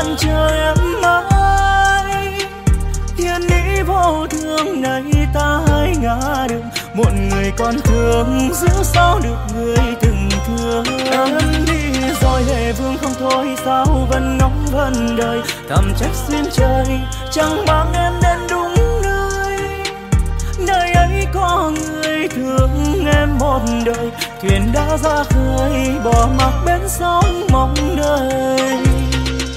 vẫn chờ em mãi. Thiên ý vô thường này ta hai ngã đường, một người còn thương giữ sao được người từng thương. Em đi rồi lệ vương không thôi sao vẫn ngóng vẫn đời, thầm trách duyên trời chẳng mang em đến đúng nơi. Nơi ấy có người thương em một đời, thuyền đã ra khơi bỏ mặc bên sóng mong đời.